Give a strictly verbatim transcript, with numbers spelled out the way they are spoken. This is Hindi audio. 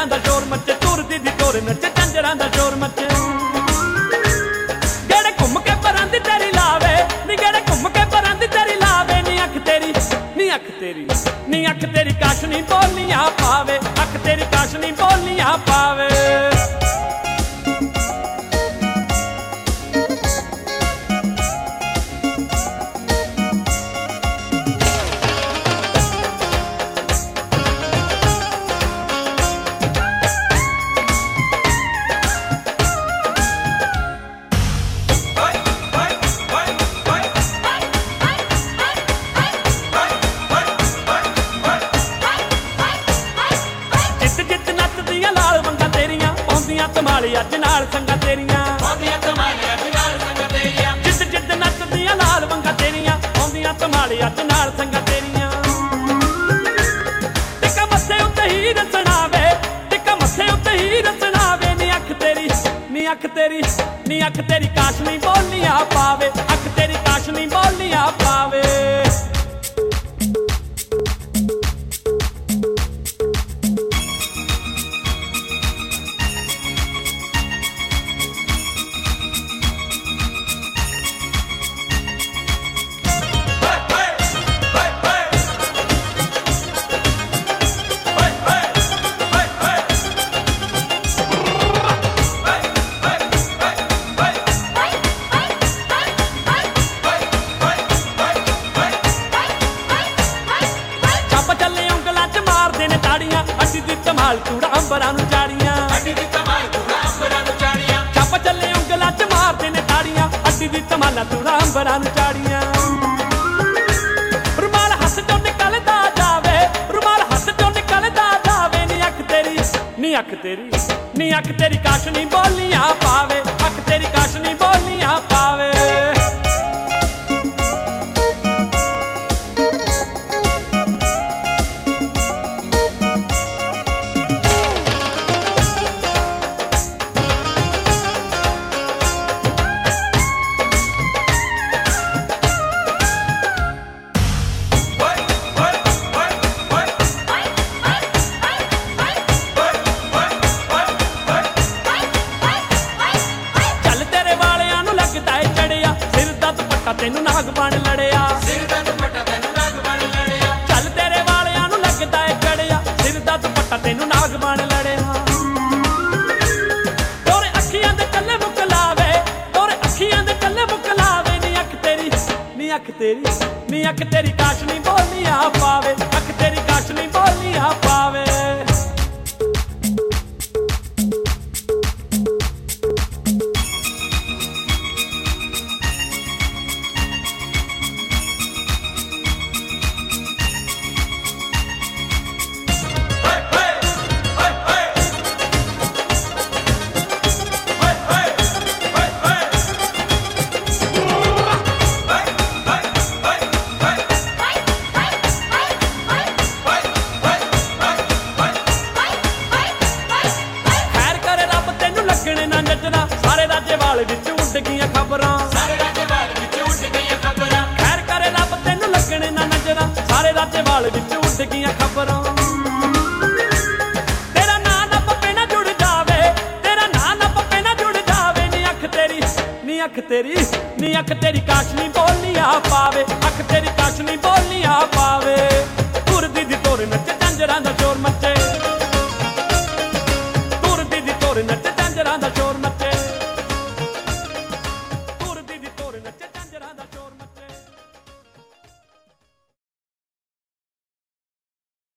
झंजरां दा शोर मचे, तुरदी दी टोर नचे झंजरां दा शोर मचे। गेड़े घुम के परां दी तेरी लावे नी, गेड़े घुम के परां दी तेरी लावे नी अख तेरी, नी अख तेरी, नी अख तेरी काश नी बोलियां पावे, अख तेरी काश नी बोलियां पावे। तमाली अज नाल संगा तेरियां, जिद जिद नचदियां लाल वंगा तेरियां, आउंदियां तमाली अज नाल संगा तेरियां। टिका मत्थे उत्ते ही रचना वे, टिका मत्थे उत्ते ही रचना वे नी अख तेरी, नी अख तेरी, नी अख तेरी काश नी बोलियां पावे, अख तेरी काश नी बोलियां पावे। धमाल चूड़ा अंबरां नूं चाड़ियां, अड्डी दी धमाल चूड़ा अंबरां नूं चाड़ियां, चप चले उंगलां च मारदे ने ताड़ियां, अड्डी दी धमाल चूड़ा अंबरां नूं चाड़ियां। रुमाल हत्थ चों निकलदा जावे, रुमाल हत्थ चों निकलदा जावे नी अख तेरी, नी अख तेरी, नी अख तेरी काश नी बोलियां पावे, अख तेरी काश नी बोलियां पावे। तेनू नाग बन लड़िया, सिर दा दुपट्टा तेनू नाग बन लड़िया, चल तेरे वालियां नू लगदा है चढ़िया, सिर दा दुपट्टा तेनू नाग बन लड़िया। तोरे अखियां दे कल्ले मुकलावे, तोरे अखियां दे कल्ले मुकलावे नी अख तेरी, नी अख तेरी, नी अख तेरी काश नी बोलियां पावे, अख तेरी काश नी बोलियां पावे। सारे राज्य वाल विच उड़ गईयां खबरां, सारे राज्य वाल विच उड़ गईयां खबरां, खैर करे रब तैनू लगणे ना नजरां, सारे राज्य वाल विच उड़ गईयां खबरां। तेरा नां ना पप्पे ना जुड़ जावे, तेरा नां ना पप्पे ना जुड़ जावे नी अख तेरी, नी अख तेरी, नी अख तेरी काश नी बोलियां पावे, अख तेरी काश नी बोलियां पावे। तुरदी दी टोर नचे झंजरां दा शोर मचे,